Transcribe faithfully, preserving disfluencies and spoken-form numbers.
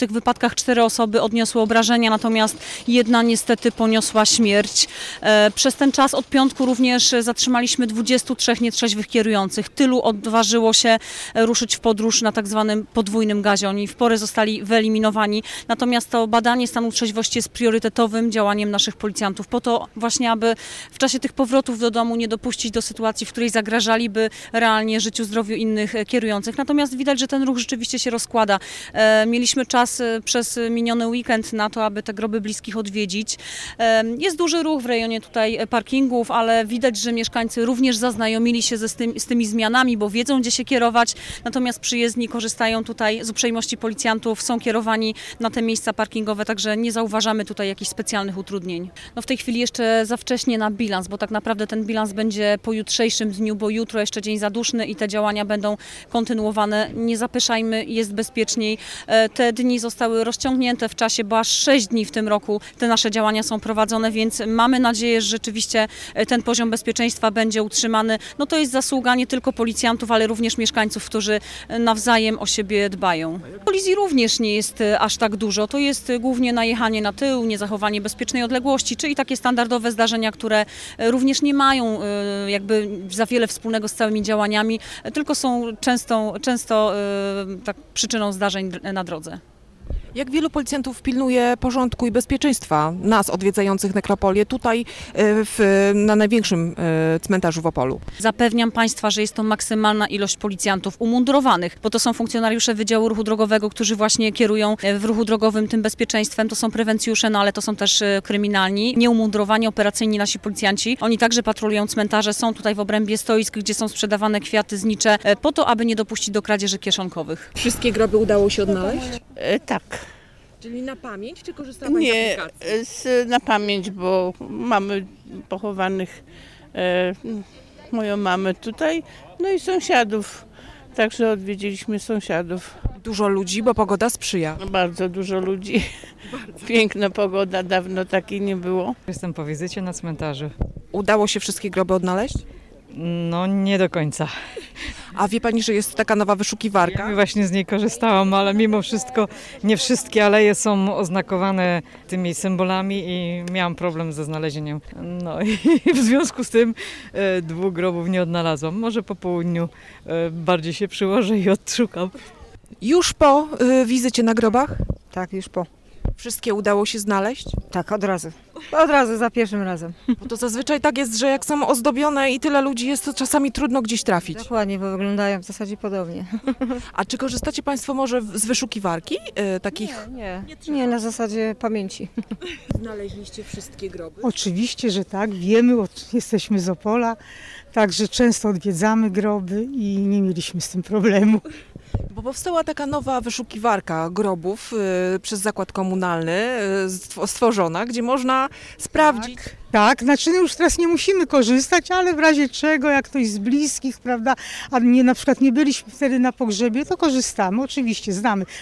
tych wypadkach cztery osoby odniosły obrażenia, natomiast jedna niestety poniosła śmierć. Przez ten czas od piątku również zatrzymaliśmy dwudziestu trzech nietrzeźwych kierujących. Tylu odważyło się ruszyć w podróż na tak zwanym podwójnym gazie. Oni w porę zostali wyeliminowani. Natomiast to badanie stanu trzeźwości jest priorytetowym działaniem naszych policjantów. Po to właśnie, aby w czasie tych powrotów do domu nie dopuścić do sytuacji, w której zagrażaliby realnie życiu, zdrowiu innych kierujących. Natomiast widać, że ten ruch rzeczywiście się rozkłada. Mieliśmy czas przez miniony weekend na to, aby te groby bliskich odwiedzić. Jest duży ruch w rejonie tutaj parkingów, ale widać, że mieszkańcy również zaznajomili się ze z, tym, z tymi zmianami, bo wiedzą, gdzie się kierować. Natomiast przyjezdni korzystają tutaj z uprzejmości policjantów, są kierowani na te miejsca parkingowe, także nie zauważamy tutaj jakichś specjalnych utrudnień. No w tej chwili jeszcze za wcześnie na bilans, bo tak naprawdę ten bilans będzie po jutrzejszym dniu, bo jutro jeszcze dzień zaduszny i te działania będą kontynuowane. Nie zapyszajmy, jest bezpieczniej. Te dni zostały rozciągnięte w czasie, bo aż sześć dni w tym roku te nasze działania są prowadzone, więc mamy nadzieję, że rzeczywiście ten poziom bezpieczeństwa będzie utrzymany. No to jest zasługa nie tylko policjantów, ale również mieszkańców, którzy nawzajem o siebie dbają. Kolizji również nie jest aż tak dużo. To jest głównie najechanie na tył, niezachowanie bezpiecznej odległości, czyli takie standardowe zdarzenia, które również nie mają jakby za wiele wspólnego z całymi działaniami, tylko są często, często tak, przyczyną zdarzeń na drodze. Jak wielu policjantów pilnuje porządku i bezpieczeństwa nas odwiedzających nekropolię tutaj w, na największym cmentarzu w Opolu? Zapewniam Państwa, że jest to maksymalna ilość policjantów umundurowanych, bo to są funkcjonariusze Wydziału Ruchu Drogowego, którzy właśnie kierują w ruchu drogowym tym bezpieczeństwem. To są prewencjusze, no ale to są też kryminalni, nieumundurowani, operacyjni nasi policjanci. Oni także patrolują cmentarze, są tutaj w obrębie stoisk, gdzie są sprzedawane kwiaty znicze, po to, aby nie dopuścić do kradzieży kieszonkowych. Wszystkie groby udało się odnaleźć? E, tak. Czyli na pamięć, czy korzystała Pani Nie, z aplikacji? z, na pamięć, bo mamy pochowanych e, moją mamę tutaj, no i sąsiadów. Także odwiedziliśmy sąsiadów. Dużo ludzi, bo pogoda sprzyja. Bardzo dużo ludzi. Bardzo. Piękna pogoda, dawno takiej nie było. Jestem po wizycie na cmentarzu. Udało się wszystkie groby odnaleźć? No nie do końca. A wie Pani, że jest taka nowa wyszukiwarka? Ja właśnie z niej korzystałam, ale mimo wszystko nie wszystkie aleje są oznakowane tymi symbolami i miałam problem ze znalezieniem. No i w związku z tym e, dwóch grobów nie odnalazłam. Może po południu e, bardziej się przyłożę i odszukam. Już po y, wizycie na grobach? Tak, już po. Wszystkie udało się znaleźć? Tak, od razu. Od razu, za pierwszym razem. Bo to zazwyczaj tak jest, że jak są ozdobione i tyle ludzi jest, to czasami trudno gdzieś trafić. Dokładnie, bo wyglądają w zasadzie podobnie. A czy korzystacie Państwo może z wyszukiwarki y, takich? Nie, nie, nie, na zasadzie pamięci. Znaleźliście wszystkie groby? Oczywiście, że tak. Wiemy, jesteśmy z Opola, także często odwiedzamy groby i nie mieliśmy z tym problemu. Bo powstała taka nowa wyszukiwarka grobów y, przez zakład komunalny y, stworzona, gdzie można sprawdzić. Tak, tak, znaczy no już teraz nie musimy korzystać, ale w razie czego, jak ktoś z bliskich, prawda, a nie, na przykład nie byliśmy wtedy na pogrzebie, to korzystamy, oczywiście znamy.